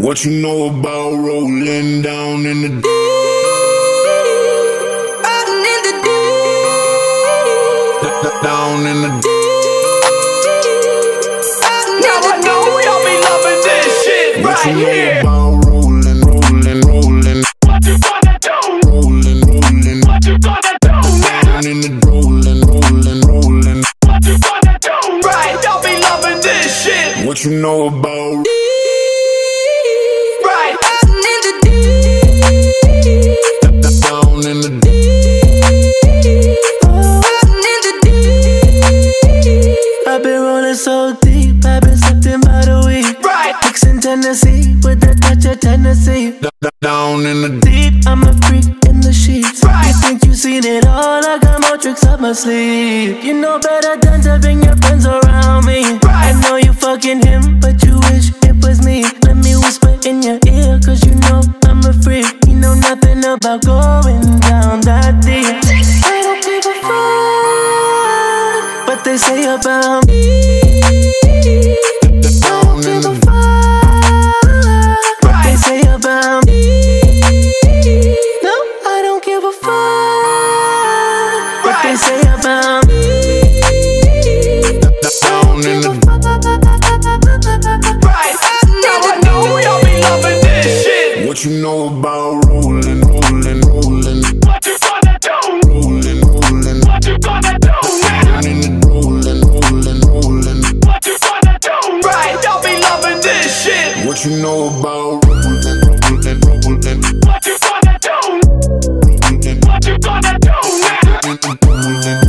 What you know about rolling down in the deep? Rolling in the deep. Down in the deep. Now I know y'all be loving this shit What right you know here. about rolling? What you gonna do? Rolling. What you gonna do now? Down in the rolling. What you gonna do? Right, y'all be loving this shit. What you know about? Right. Rolling in the deep. Down in the deep. Rolling in the deep. I've been rolling so deep, I've been sipping by the week. Right. Mixing Tennessee with a touch of Tennessee. Down in the deep. Deep, I'm a freak in the sheets. Right. You think you seen it all? I got more tricks up my sleeve. You know better than to bring your friends around me. Right. I know you fucking him, but you wish it was me. Let me whisper in your ear, cause you know I'm a freak. You know nothing about going down that deep. I don't give a fuck what they say about me. I don't give a fuck what they say about me. No, I don't give a fuck what they say about me. Down in the Right. Now I know y'all be loving this shit. What you know about rolling? What you gonna do? Rolling. What you gonna do now? Down in the rolling. What you gonna do? Right, y'all be loving this shit. What you know about rolling? What you gonna do? What you gonna do now?